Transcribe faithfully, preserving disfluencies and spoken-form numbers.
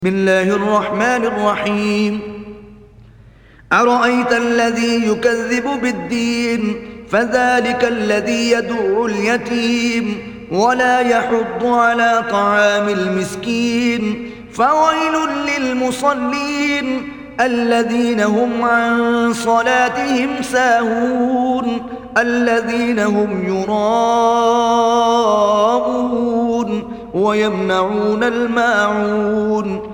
بسم الله الرحمن الرحيم. أرأيت الذي يكذب بالدين فذلك الذي يدع اليتيم ولا يحض على طعام المسكين فويل للمصلين الذين هم عن صلاتهم ساهون الذين هم يراءون ويمنعون الماعون